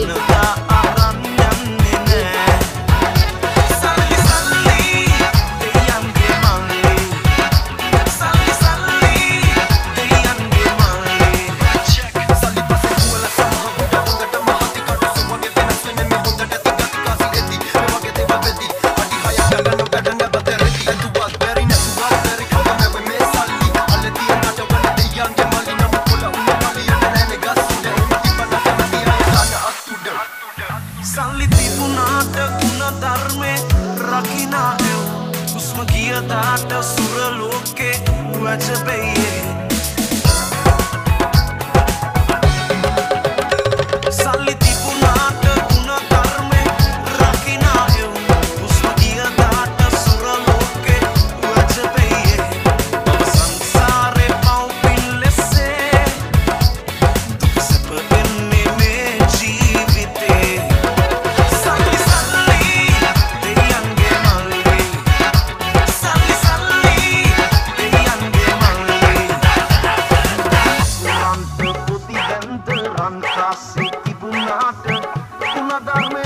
Salli tipunaට ගුණ ධර්මේ රකිනා එව් හුස්ම ගිය දාට සුර ලෝකේ වැජබෙයේ Salli tipunaට ගුණ ධර්මේ රකිනා එව් හුස්ම ගිය දාට සුර ලෝකේ වැජබෙයේ ඔබ සංසාරේ පව් පින් ලෙසේ දුක සැප එන්නේ මේ ජීවිතේ Kasih ibu nada, una darme